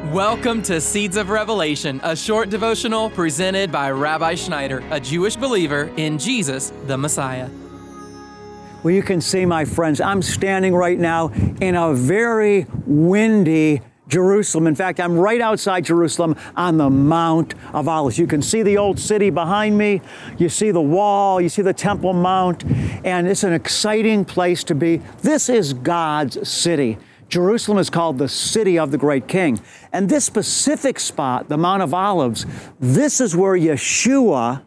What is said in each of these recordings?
Welcome to Seeds of Revelation, a short devotional presented by Rabbi Schneider, a Jewish believer in Jesus, the Messiah. Well, you can see, my friends, I'm standing right now in a very windy Jerusalem. In fact, I'm right outside Jerusalem on the Mount of Olives. You can see the old city behind me. You see the wall. You see the Temple Mount. And it's an exciting place to be. This is God's city. Jerusalem is called the city of the great king. And this specific spot, the Mount of Olives, this is where Yeshua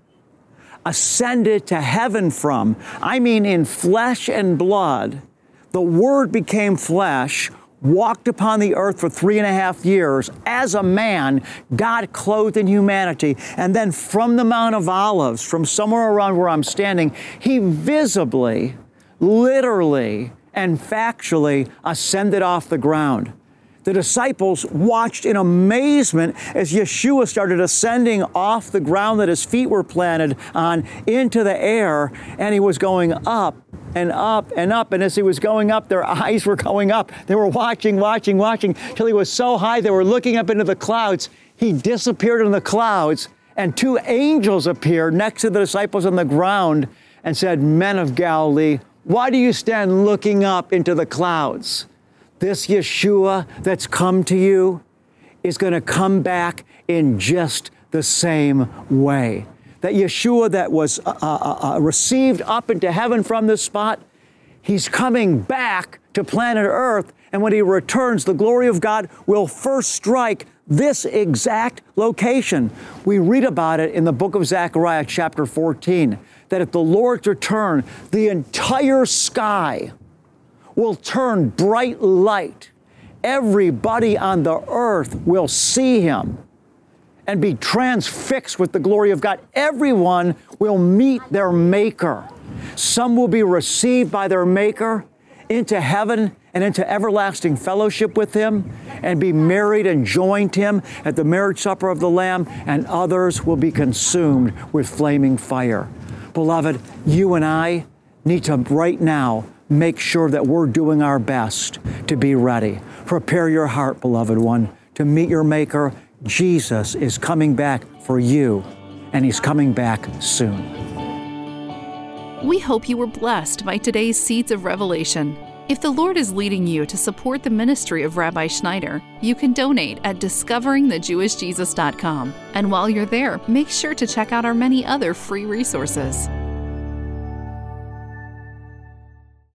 ascended to heaven from. I mean, in flesh and blood. The Word became flesh, walked upon the earth for 3.5 years as a man, God clothed in humanity. And then from the Mount of Olives, from somewhere around where I'm standing, He visibly, literally, and factually ascended off the ground. The disciples watched in amazement as Yeshua started ascending off the ground that His feet were planted on into the air, and He was going up and up and up. And as He was going up, their eyes were going up. They were watching, till He was so high they were looking up into the clouds. He disappeared in the clouds, and 2 angels appeared next to the disciples on the ground and said, "Men of Galilee, why do you stand looking up into the clouds? This Yeshua that's come to you is going to come back in just the same way." That Yeshua that was received up into heaven from this spot, He's coming back to planet Earth. And when He returns, the glory of God will first strike this exact location. We read about it in the book of Zechariah, chapter 14, that at the Lord's return, the entire sky will turn bright light. Everybody on the earth will see Him and be transfixed with the glory of God. Everyone will meet their Maker. Some will be received by their Maker into heaven and into everlasting fellowship with Him and be married and joined Him at the marriage supper of the Lamb, and others will be consumed with flaming fire. Beloved, you and I need to right now make sure that we're doing our best to be ready. Prepare your heart, beloved one, to meet your Maker. Jesus is coming back for you, and He's coming back soon. We hope you were blessed by today's Seeds of Revelation. If the Lord is leading you to support the ministry of Rabbi Schneider, you can donate at discoveringthejewishjesus.com. And while you're there, make sure to check out our many other free resources.